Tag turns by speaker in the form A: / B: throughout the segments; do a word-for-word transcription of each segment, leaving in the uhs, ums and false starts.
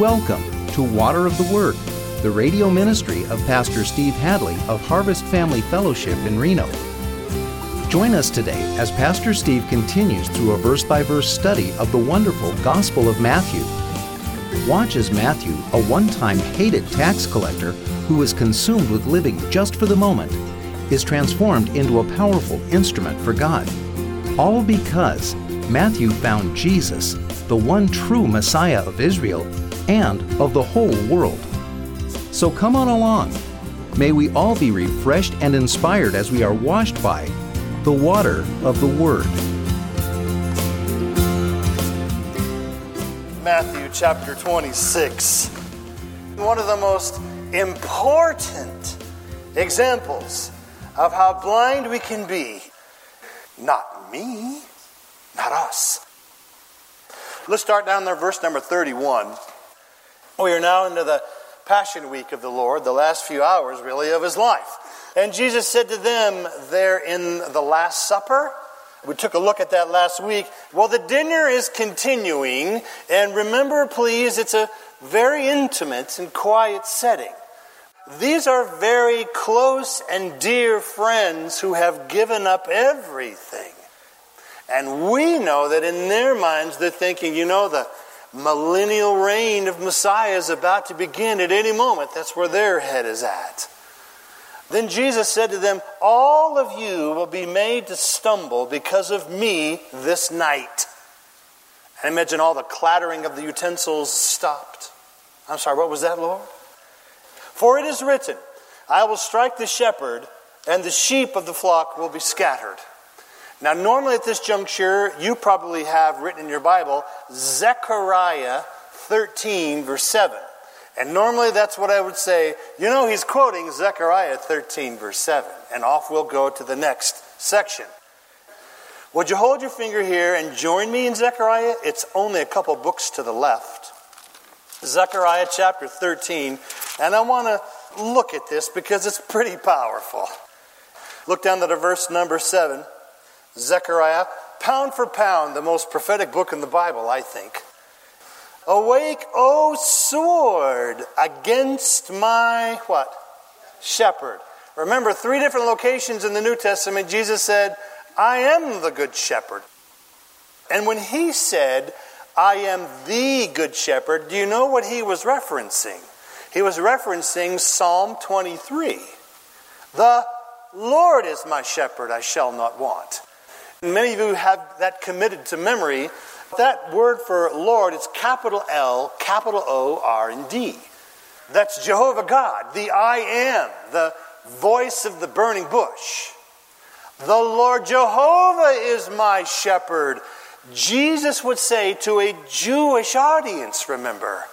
A: Welcome to Water of the Word, the radio ministry of Pastor Steve Hadley of Harvest Family Fellowship in Reno. Join us today as Pastor Steve continues through a verse-by-verse study of the wonderful Gospel of Matthew. Watch as Matthew, a one-time hated tax collector who was consumed with living just for the moment, is transformed into a powerful instrument for God. All because Matthew found Jesus, the one true Messiah of Israel and of the whole world. So come on along. May we all be refreshed and inspired as we are washed by the water of the Word.
B: Matthew chapter twenty-six. One of the most important examples of how blind we can be. Not me, not us. Let's start down there, verse number thirty-one. We are now into the Passion Week of the Lord, the last few hours, really, of His life. And Jesus said to them there in the Last Supper, we took a look at that last week. Well, the dinner is continuing, and remember, please, it's a very intimate and quiet setting. These are very close and dear friends who have given up everything. And we know that in their minds they're thinking, you know, the millennial reign of Messiah is about to begin at any moment. That's where their head is at. Then Jesus said to them, all of you will be made to stumble because of me this night. And imagine all the clattering of the utensils stopped. I'm sorry, what was that, Lord? For it is written, I will strike the shepherd, and the sheep of the flock will be scattered. Now, normally at this juncture, you probably have written in your Bible, Zechariah thirteen, verse seven. And normally that's what I would say. You know, he's quoting Zechariah thirteen, verse seven. And off we'll go to the next section. Would you hold your finger here and join me in Zechariah? It's only a couple books to the left. Zechariah chapter thirteen. And I want to look at this because it's pretty powerful. Look down to the verse number seven. Zechariah, pound for pound, the most prophetic book in the Bible, I think. Awake, O sword, against my, what? Shepherd. Remember, three different locations in the New Testament, Jesus said, I am the good shepherd. And when he said, I am the good shepherd, do you know what he was referencing? He was referencing Psalm twenty-three. The Lord is my shepherd, I shall not want. Many of you have that committed to memory. That word for Lord is capital L, capital O, R, and D. That's Jehovah God, the I am, the voice of the burning bush. The Lord Jehovah is my shepherd. Jesus would say to a Jewish audience, remember,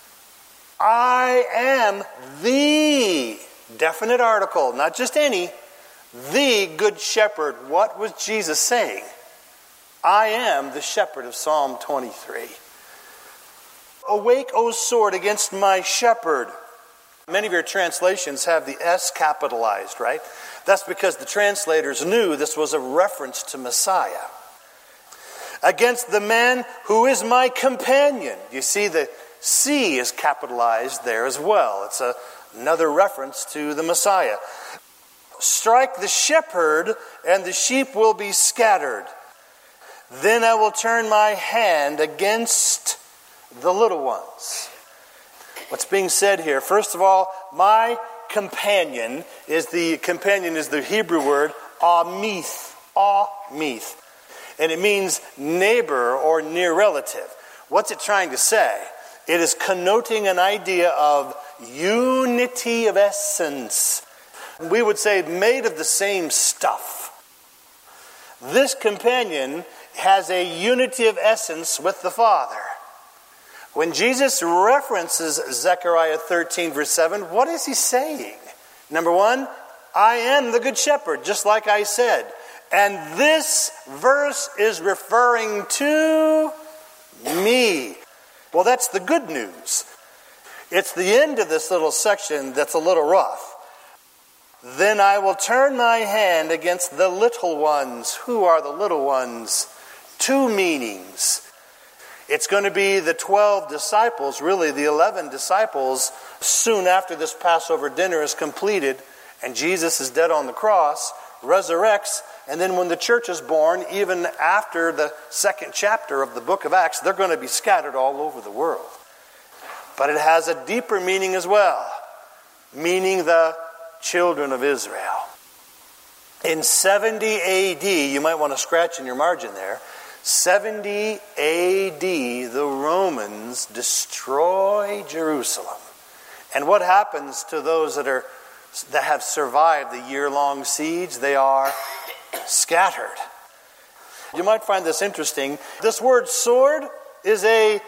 B: I am the definite article, not just any, the good shepherd. What was Jesus saying? I am the shepherd of Psalm twenty-three. Awake, O sword, against my shepherd. Many of your translations have the S capitalized, right? That's because the translators knew this was a reference to Messiah. Against the man who is my companion. You see, the C is capitalized there as well. It's a, another reference to the Messiah. Strike the shepherd, and the sheep will be scattered. Then I will turn my hand against the little ones. What's being said here? First of all, my companion is the companion is the Hebrew word amith, amith, and it means neighbor or near relative. What's it trying to say? It is connoting an idea of unity of essence. We would say made of the same stuff. This companion has a unity of essence with the Father. When Jesus references Zechariah thirteen, verse seven, what is he saying? Number one, I am the good shepherd, just like I said. And this verse is referring to me. Well, that's the good news. It's the end of this little section that's a little rough. Then I will turn my hand against the little ones. Who are the little ones? Two meanings. It's going to be the twelve disciples, really the eleven disciples, soon after this Passover dinner is completed and Jesus is dead on the cross, resurrects, and then when the church is born, even after the second chapter of the book of Acts, they're going to be scattered all over the world. But it has a deeper meaning as well, meaning the children of Israel. In seventy A D, you might want to scratch in your margin there, seventy A D, the Romans destroy Jerusalem. And what happens to those that are that have survived the year-long siege? They are scattered. You might find this interesting. This word sword is a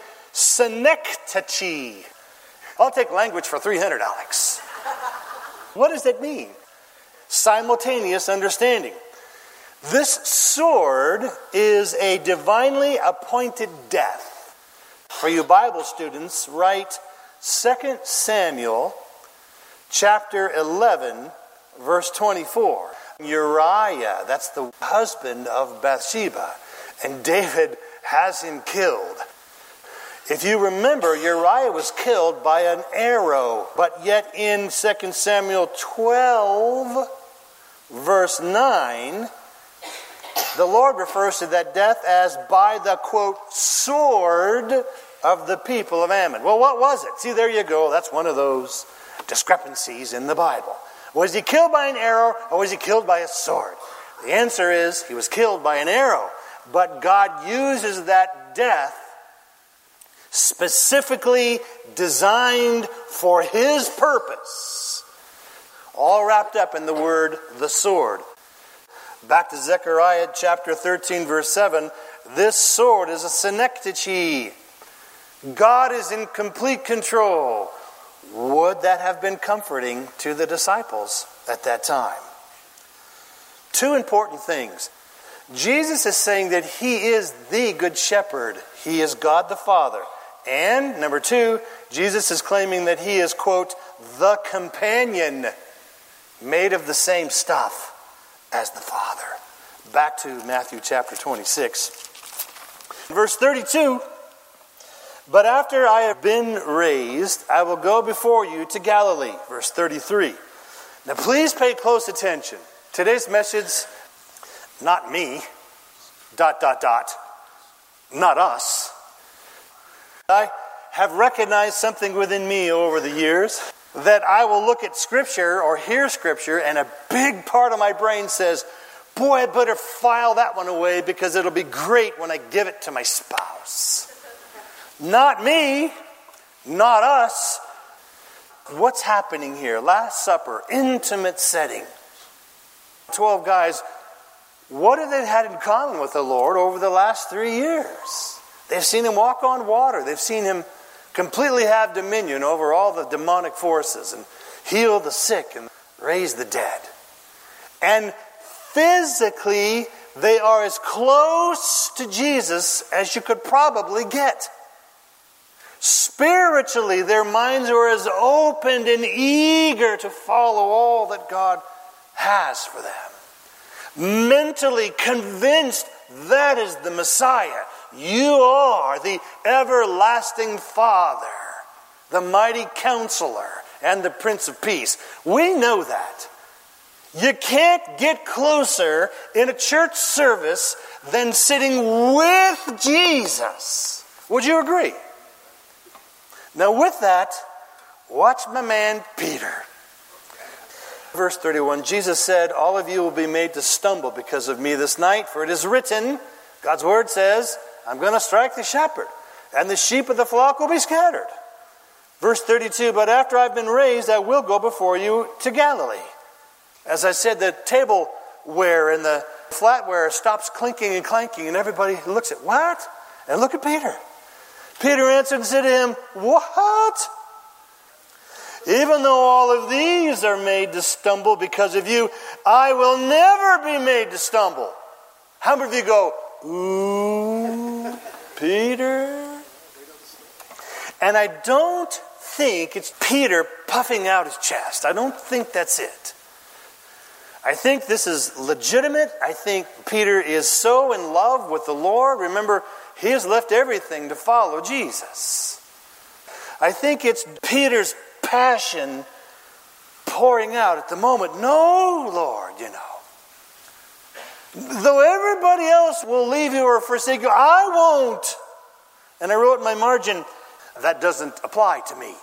B: synecdoche. I'll take language for three hundred, Alex. What does that mean? Simultaneous understanding. This sword is a divinely appointed death. For you Bible students, write Second Samuel chapter eleven, verse twenty-four. Uriah, that's the husband of Bathsheba, and David has him killed. If you remember, Uriah was killed by an arrow, but yet in Second Samuel twelve, verse nine, the Lord refers to that death as by the, quote, sword of the people of Ammon. Well, what was it? See, there you go. That's one of those discrepancies in the Bible. Was he killed by an arrow or was he killed by a sword? The answer is he was killed by an arrow. But God uses that death specifically designed for his purpose. All wrapped up in the word, the sword. Back to Zechariah chapter thirteen, verse seven. This sword is a synecdoche. God is in complete control. Would that have been comforting to the disciples at that time? Two important things. Jesus is saying that he is the good shepherd. He is God the Father. And, number two, Jesus is claiming that he is, quote, the companion made of the same stuff as the Father. Back to Matthew chapter twenty-six. Verse thirty-two. But after I have been raised, I will go before you to Galilee. Verse thirty-three. Now please pay close attention. Today's message, not me, dot, dot, dot, not us. I have recognized something within me over the years that I will look at Scripture or hear Scripture and a big part of my brain says, boy, I better file that one away because it'll be great when I give it to my spouse. Not me, not us. What's happening here? Last Supper, intimate setting. Twelve guys, what have they had in common with the Lord over the last three years? They've seen him walk on water. They've seen him completely have dominion over all the demonic forces and heal the sick and raise the dead. And physically, they are as close to Jesus as you could probably get. Spiritually, their minds are as open and eager to follow all that God has for them. Mentally convinced that is the Messiah. You are the everlasting Father, the mighty Counselor, and the Prince of Peace. We know that. You can't get closer in a church service than sitting with Jesus. Would you agree? Now with that, watch my man Peter. Verse thirty-one, Jesus said, all of you will be made to stumble because of me this night, for it is written, God's word says, I'm going to strike the shepherd, and the sheep of the flock will be scattered. Verse thirty-two, but after I've been raised, I will go before you to Galilee. As I said, the tableware and the flatware stops clinking and clanking, and everybody looks at, what? And look at Peter. Peter answered and said to him, what? Even though all of these are made to stumble because of you, I will never be made to stumble. How many of you go, ooh, Peter? And I don't think it's Peter puffing out his chest. I don't think that's it. I think this is legitimate. I think Peter is so in love with the Lord. Remember, He has left everything to follow Jesus. I think it's Peter's passion pouring out at the moment. No, Lord, you know. Though everybody else will leave you or forsake you, I won't. And I wrote in my margin, that doesn't apply to me.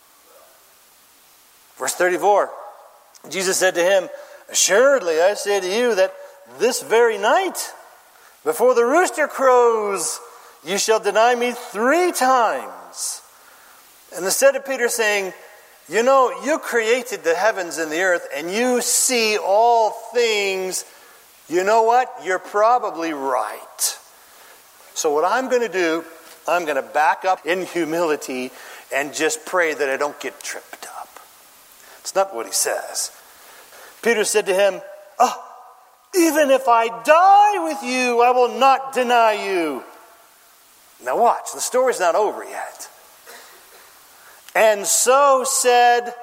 B: Verse thirty-four, Jesus said to him, assuredly I say to you that this very night, before the rooster crows, you shall deny me three times. And instead of Peter saying, you know, you created the heavens and the earth and you see all things, you know what? You're probably right. So what I'm going to do, I'm going to back up in humility and just pray that I don't get tripped up. It's not what he says. Peter said to him, oh, even if I die with you, I will not deny you. Now watch, the story's not over yet. And so said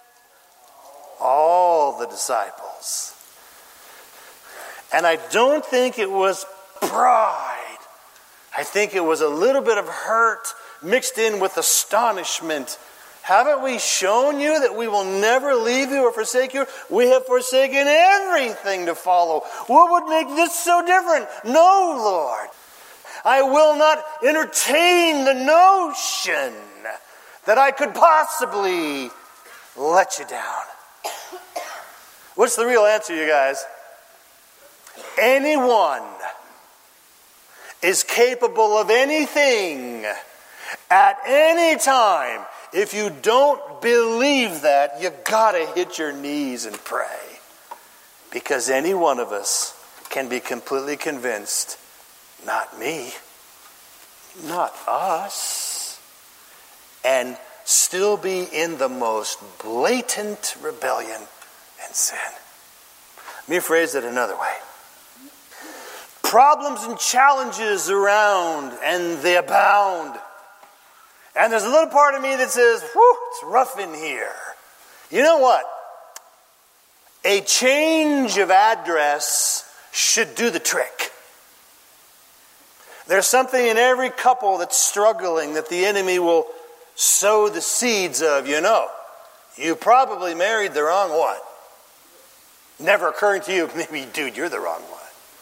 B: all the disciples. And I don't think it was pride. I think it was a little bit of hurt mixed in with astonishment. Haven't we shown you that we will never leave you or forsake you? We have forsaken everything to follow. What would make this so different? No, Lord. I will not entertain the notion that I could possibly let you down. What's the real answer, you guys? Anyone is capable of anything at any time. If you don't believe that, you gotta hit your knees and pray. Because any one of us can be completely convinced, not me, not us, and still be in the most blatant rebellion and sin. Let me phrase it another way. Problems and challenges around, and they abound. And there's a little part of me that says, whew, it's rough in here. You know what? A change of address should do the trick. There's something in every couple that's struggling that the enemy will sow the seeds of. You know, you probably married the wrong one. Never occurring to you, maybe, dude, you're the wrong one.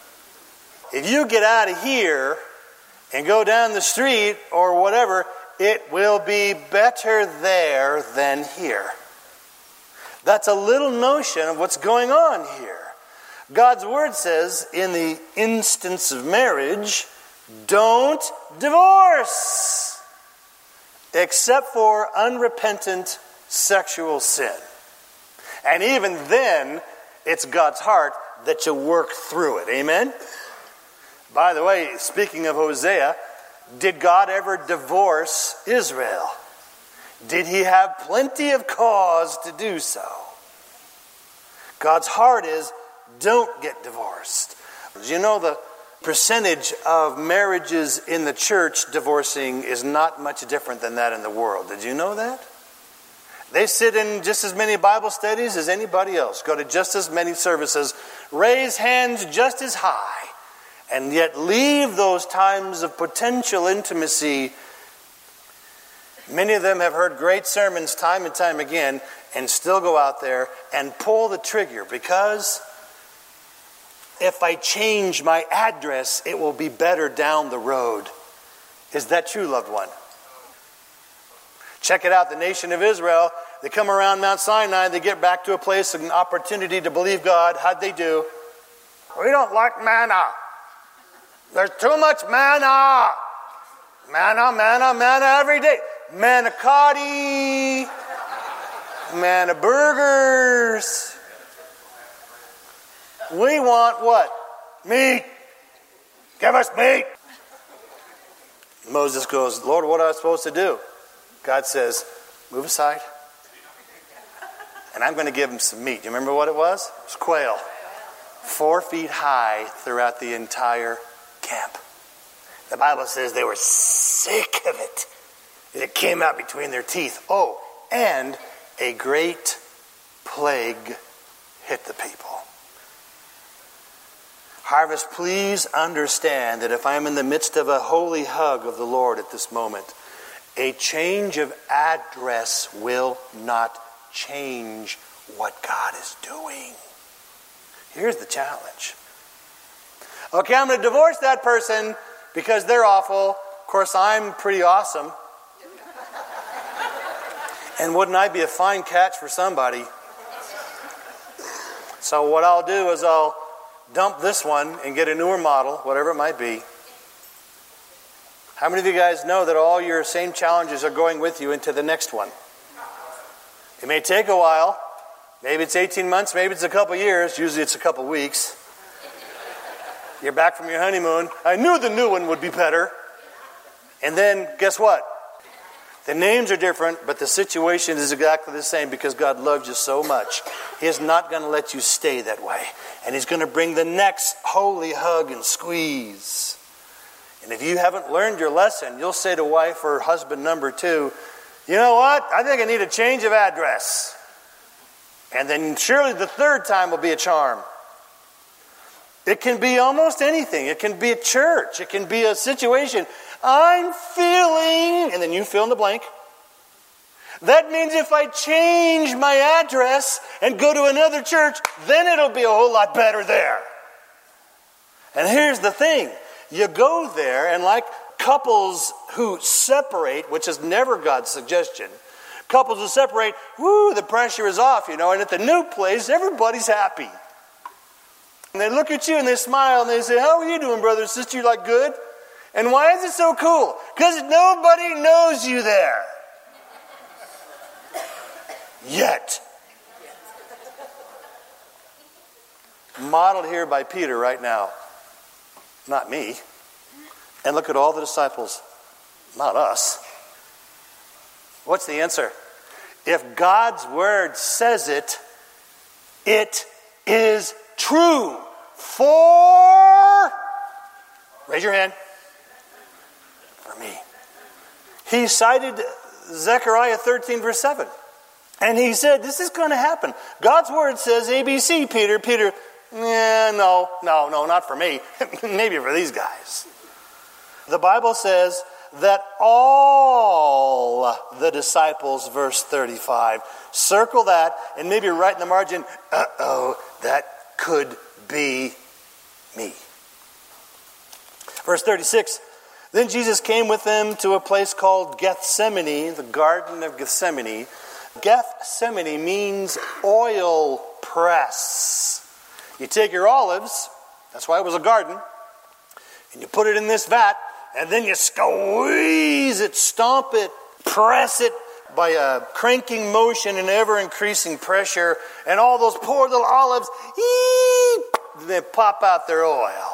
B: If you get out of here and go down the street or whatever, it will be better there than here. That's a little notion of what's going on here. God's word says, in the instance of marriage, don't divorce, except for unrepentant sexual sin. And even then, it's God's heart that you work through it. Amen? By the way, speaking of Hosea, did God ever divorce Israel? Did he have plenty of cause to do so? God's heart is, don't get divorced. You know, the percentage of marriages in the church divorcing is not much different than that in the world. Did you know that? They sit in just as many Bible studies as anybody else, go to just as many services, raise hands just as high, and yet leave those times of potential intimacy. Many of them have heard great sermons time and time again and still go out there and pull the trigger because if I change my address, it will be better down the road. Is that true, loved one? Check it out, the nation of Israel. They come around Mount Sinai, they get back to a place, an opportunity to believe God. How'd they do? We don't like manna. There's too much manna. Manna, manna, manna every day. Manicotti. Manna burgers. We want what? Meat. Give us meat. Moses goes, Lord, what am I supposed to do? God says, move aside. And I'm going to give him some meat. You remember what it was? It was quail. Four feet high throughout the entire camp. The Bible says they were sick of it. It came out between their teeth. Oh, and a great plague hit the people. Harvest, please understand that if I'm in the midst of a holy hug of the Lord at this moment, a change of address will not change what God is doing. Here's the challenge. Okay, I'm going to divorce that person because they're awful. Of course, I'm pretty awesome. And wouldn't I be a fine catch for somebody? So what I'll do is I'll dump this one and get a newer model, whatever it might be. How many of you guys know that all your same challenges are going with you into the next one? It may take a while. Maybe it's eighteen months, maybe it's a couple years. Usually it's a couple weeks. You're back from your honeymoon. I knew the new one would be better. And then, guess what? The names are different, but the situation is exactly the same because God loves you so much. He is not going to let you stay that way. And He's going to bring the next holy hug and squeeze. And if you haven't learned your lesson, you'll say to wife or husband number two, you know what? I think I need a change of address. And then surely the third time will be a charm. It can be almost anything. It can be a church. It can be a situation. I'm feeling, and then you fill in the blank. That means if I change my address and go to another church, then it'll be a whole lot better there. And here's the thing. You go there, and like couples who separate, which is never God's suggestion, couples who separate, whoo, the pressure is off, you know, and at the new place, everybody's happy. And they look at you and they smile and they say, how are you doing, brother and sister? You like good? And why is it so cool? Because nobody knows you there. Yet. Modeled here by Peter right now. Not me. And look at all the disciples. Not us. What's the answer? If God's word says it, it is true. For, raise your hand. For me. He cited Zechariah thirteen verse seven. And he said, this is going to happen. God's word says A B C, Peter. Peter, yeah, no, no, no, not for me. Maybe for these guys. The Bible says that all the disciples, verse thirty-five, circle that and maybe write in the margin, uh-oh, that could be me. Verse thirty-six, then Jesus came with them to a place called Gethsemane, the Garden of Gethsemane. Gethsemane means oil press. You take your olives, that's why it was a garden, and you put it in this vat, and then you squeeze it, stomp it, press it by a cranking motion and ever-increasing pressure, and all those poor little olives, ee, they pop out their oil.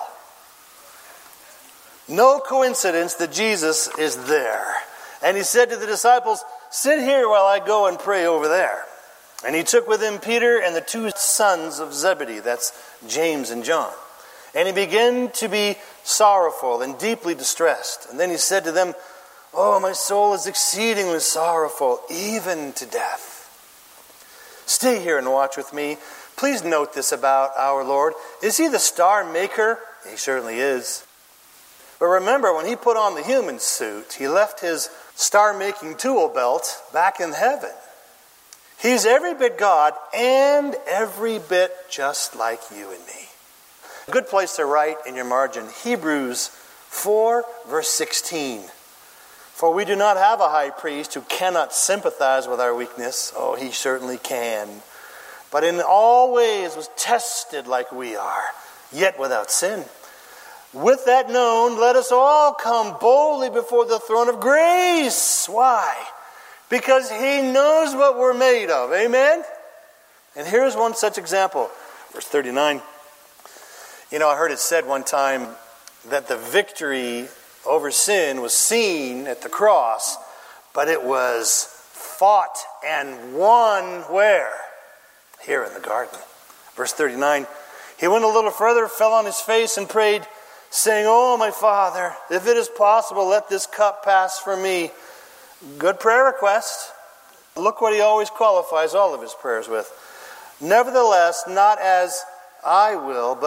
B: No coincidence that Jesus is there. And he said to the disciples, sit here while I go and pray over there. And he took with him Peter and the two sons of Zebedee, that's James and John. And he began to be sorrowful and deeply distressed. And then he said to them, oh, my soul is exceedingly sorrowful, even to death. Stay here and watch with me. Please note this about our Lord. Is he the star maker? He certainly is. But remember, when he put on the human suit, he left his star-making tool belt back in heaven. He's every bit God and every bit just like you and me. A good place to write in your margin, Hebrews four, verse sixteen. For we do not have a high priest who cannot sympathize with our weakness. Oh, he certainly can. But in all ways was tested like we are, yet without sin. With that known, let us all come boldly before the throne of grace. Why? Because he knows what we're made of. Amen? And here's one such example. Verse thirty-nine. You know, I heard it said one time that the victory over sin was seen at the cross, but it was fought and won where? Here in the garden. Verse thirty-nine. He went a little further, fell on his face and prayed, saying, oh, my Father, if it is possible, let this cup pass from me. Good prayer request. Look what he always qualifies all of his prayers with. Nevertheless, not as I will, but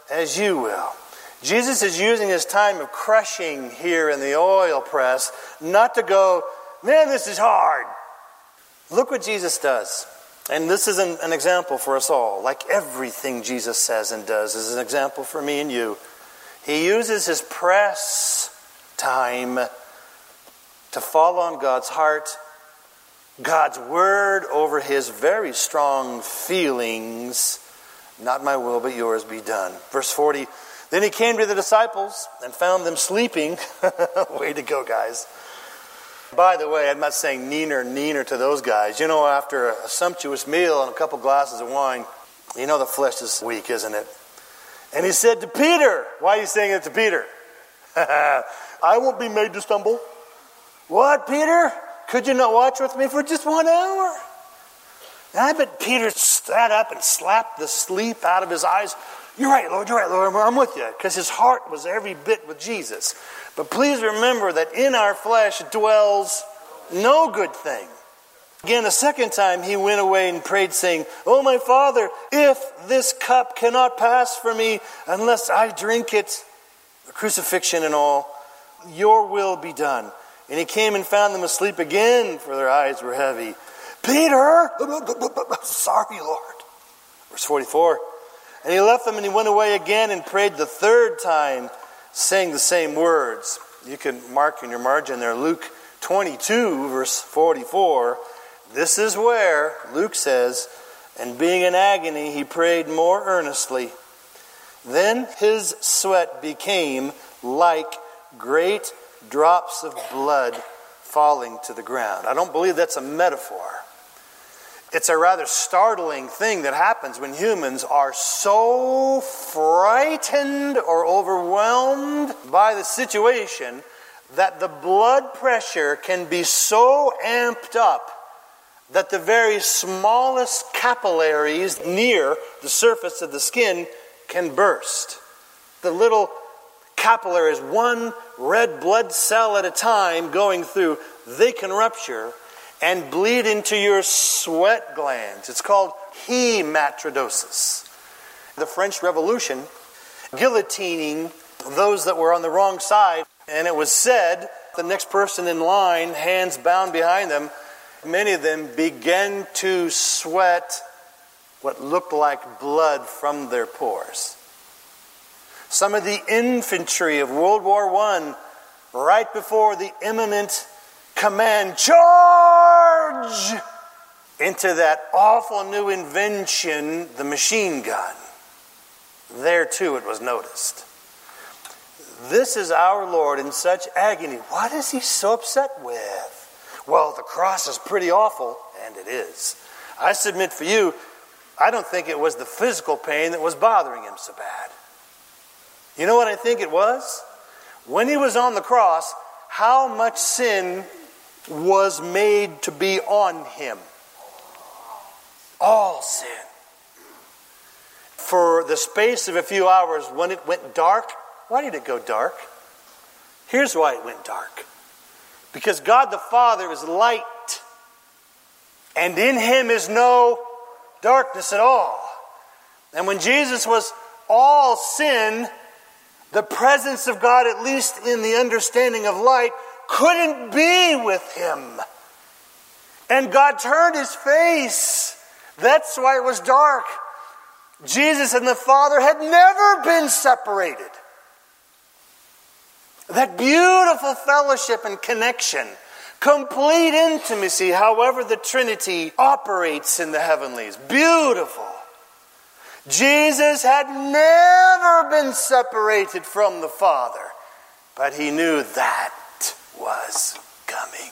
B: as you will. Jesus is using his time of crushing here in the oil press not to go, man, this is hard. Look what Jesus does. And this is an, an example for us all. Like everything Jesus says and does is an example for me and you. He uses his press time to fall on God's heart, God's word over his very strong feelings. Not my will, but yours be done. Verse forty, then he came to the disciples and found them sleeping. Way to go, guys. By the way, I'm not saying neener, neener to those guys. You know, after a sumptuous meal and a couple glasses of wine, you know the flesh is weak, isn't it? And he said to Peter, why are you saying it to Peter? I won't be made to stumble. What, Peter? Could you not watch with me for just one hour? And I bet Peter sat up and slapped the sleep out of his eyes. You're right, Lord, you're right, Lord, I'm with you. Because his heart was every bit with Jesus. But please remember that in our flesh dwells no good thing. Again, a second time he went away and prayed, saying, oh, my Father, if this cup cannot pass from me unless I drink it, the crucifixion and all, your will be done. And he came and found them asleep again, for their eyes were heavy. Peter, sorry, Lord. Verse forty-four, and he left them and he went away again and prayed the third time, saying the same words. You can mark in your margin there, Luke twenty-two, verse forty-four. This is where, Luke says, and being in agony, he prayed more earnestly. Then his sweat became like great drops of blood falling to the ground. I don't believe that's a metaphor. It's a rather startling thing that happens when humans are so frightened or overwhelmed by the situation that the blood pressure can be so amped up that the very smallest capillaries near the surface of the skin can burst. The little capillaries, one red blood cell at a time going through, they can rupture and bleed into your sweat glands. It's called hematodosis. The French Revolution, guillotining those that were on the wrong side, and it was said, the next person in line, hands bound behind them, many of them began to sweat what looked like blood from their pores. Some of the infantry of World War One, right before the imminent command, charge, into that awful new invention, the machine gun. There too it was noticed. This is our Lord in such agony. What is he so upset with? Well, the cross is pretty awful, and it is. I submit for you, I don't think it was the physical pain that was bothering him so bad. You know what I think it was? When he was on the cross, how much sin was made to be on him? All sin. For the space of a few hours, when it went dark, why did it go dark? Here's why it went dark. Because God the Father is light, and in him is no darkness at all. And when Jesus was all sin, the presence of God, at least in the understanding of light, couldn't be with him. And God turned his face. That's why it was dark. Jesus and the Father had never been separated. That beautiful fellowship and connection, complete intimacy, however the Trinity operates in the heavenlies. Beautiful. Jesus had never been separated from the Father, but he knew that was coming.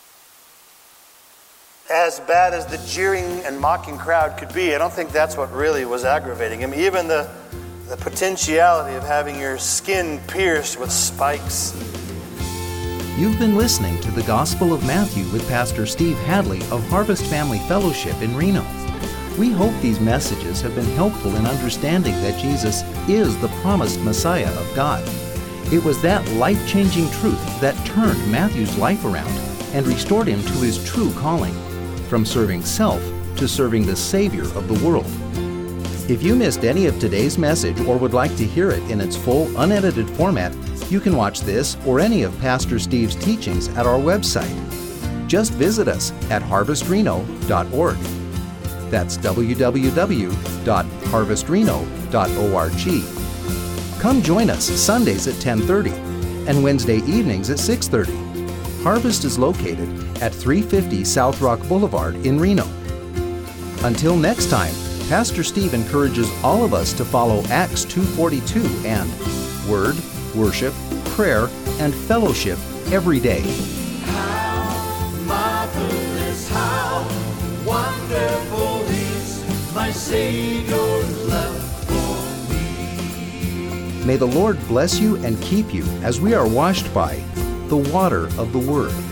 B: As bad as the jeering and mocking crowd could be, I don't think that's what really was aggravating him. Even the, the potentiality of having your skin pierced with spikes.
A: You've been listening to the Gospel of Matthew with Pastor Steve Hadley of Harvest Family Fellowship in Reno. We hope these messages have been helpful in understanding that Jesus is the promised Messiah of God. It was that life-changing truth that turned Matthew's life around and restored him to his true calling, from serving self to serving the Savior of the world. If you missed any of today's message or would like to hear it in its full, unedited format, you can watch this or any of Pastor Steve's teachings at our website. Just visit us at harvest reno dot org. That's w w w dot harvest reno dot org. Come join us Sundays at ten thirty and Wednesday evenings at six thirty. Harvest is located at three fifty South Rock Boulevard in Reno. Until next time, Pastor Steve encourages all of us to follow Acts two forty-two and Word, Worship, Prayer, and Fellowship every day.
C: How marvelous, how wonderful is my Savior's love for me.
A: May the Lord bless you and keep you as we are washed by the water of the Word.